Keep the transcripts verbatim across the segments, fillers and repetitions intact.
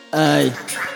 Hey,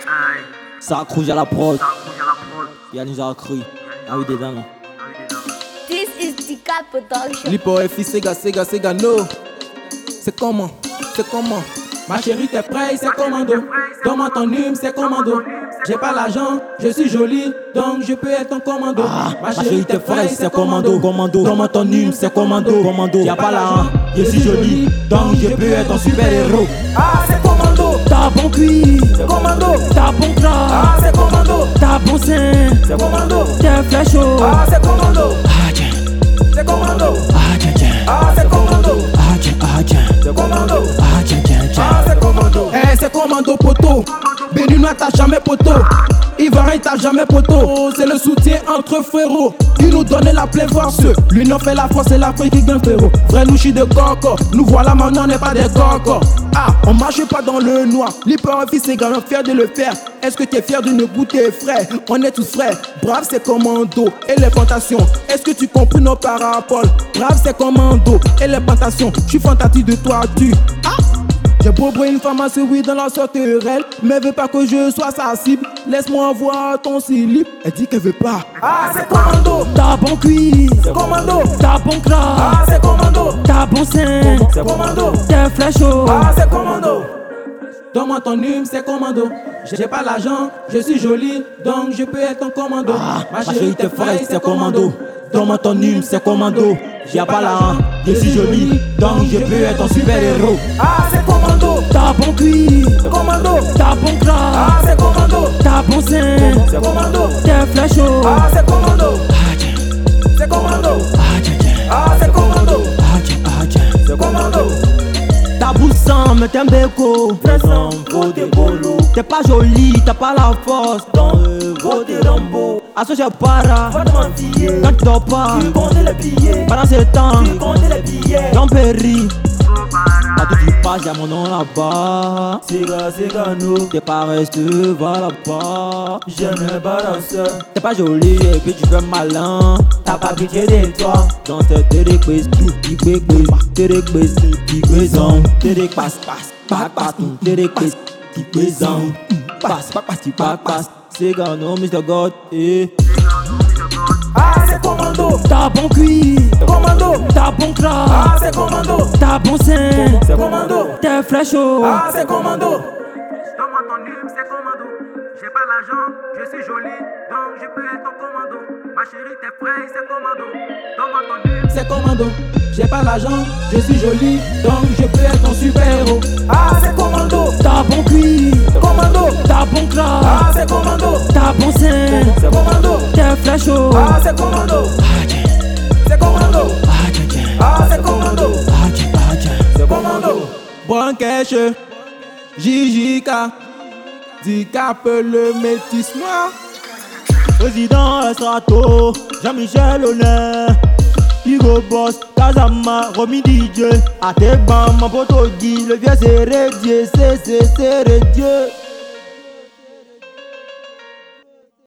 ça rouge à la prod. Y'a nous a cru. Ah oui, dedans. This is the Cat Production. Lipo F I Sega Sega Sega no. C'est comment? C'est comment? Ma chérie t'es prêt, c'est commando. Donne-moi ton nume, c'est commando. J'ai pas l'argent, je suis jolie, donc je peux être ton commando. Ah, ma chérie t'es prêt, c'est commando, commando. Donne-moi ton nume, c'est commando, commando. Y'a pas l'argent, je suis jolie, donc je peux être ton super héros. Ah, c'est commando. T'as bon cuir, C'est commando. t'as bon gras, Ah, c'est commando. t'as bon sein, C'est commando. t'es flécho. Ah, c'est commando. Ah tiens, C'est commando. ah tiens tiens, Ah, c'est commando. ah tiens, ah tiens, C'est commando. ah tiens tiens tiens. Ah, c'est commando. Eh, c'est commando poto. Béninois t'as jamais poto. Ivoirien t'as jamais poto. C'est le soutien entre frérots. Il nous donne la plaie voir ceux. L'union fait la force et l'Afrique qui gagne frérot. Vrai nous chie de coco. Nous voilà maintenant on n'est pas des coco. Ah, on marche pas dans le noir. L'hyperfils c'est grand fier de le faire. Est-ce que tu es fier de nous goûter frais? On est tous frais. Brave c'est commando. Et les plantations. Est-ce que tu comprends nos paraboles? Brave c'est commando. Et les plantations. Je suis fantastique de toi tu. Ah. J'ai beau brûler une femme assez oui dans la sauterelle, mais veut pas que je sois sa cible. Laisse-moi voir ton slip. Elle dit qu'elle veut pas. Ah, c'est commando. T'as bon cuir, C'est commando. t'as bon gras, Ah, c'est commando. t'as bon sein, C'est commando. t'es flécho. Ah, c'est commando. Donne-moi ton nume, c'est commando. J'ai pas l'argent, je suis jolie, donc je peux être ton commando. Ah, ma chérie t'es fraîche, c'est commando. Donne-moi ton nume, c'est commando. J'ai pas l'argent, je suis jolie, donc je peux être ton super héros. Ah, c'est commando. T'as bon cuir, C'est commando. t'as bon gras, Ah, c'est commando. t'as bon sein, C'est commando. t'es flécho. Ah, c'est commando. Ah tiens, C'est commando. ah tiens tiens, Ah, c'est commando. ah tiens, ah tiens. C'est commando. T'as boule sang, mais t'es un béco. T'es pas jolie, t'as pas la force. Dans le gros des lambeaux. À ce j'ai para. Quand tu dors pas, pendant ce temps, dans Péry. Partout tu passes, y'a mon nom là-bas. Sega, Sega, no. T'es pas resté, va là-bas. Je ne balance. T'es pas jolie et puis tu fais malin. T'as pas pitié de toi. Dans cette télé quiz, tu quiz, télé quiz, tu quiz, télé passe, passe, passe, passe, télé quiz, tu quiz, passe, passe, passe, tu passe, passe. Sega, no, mister God, eh. Ah, c'est commando. T'as bon cuir, Commando. t'as bon gras, Ah, c'est commando. t'as bon sein, C'est commando. t'es flécho. Ah, c'est commando. Donne-moi ton nume, c'est commando. J'ai pas l'argent, je suis jolie, donc je peux être ton commando. Ma chérie, t'es prêt, c'est commando. Donne-moi ton nume, c'est commando. J'ai pas l'argent, je suis jolie, donc je peux être ton super héros. Ah, c'est commando. T'as bon cuir, Commando. t'as bon gras, Ah, c'est commando. t'as bon sein, C'est commando. t'es flécho. Ah, c'est commando. Ah tiens, C'est commando. ah tiens tiens, Ah, c'est commando. ah tiens, ah tiens. C'est commando. Branquèche, J J K, Dicap le métis noir. Président Estrato, Jean-Michel Honneur, Hugo Boss, Kazama, Romy D J, Ateba, mon pote Guy, le vieux c'est Dieu, c'est c'est c'est Dieu.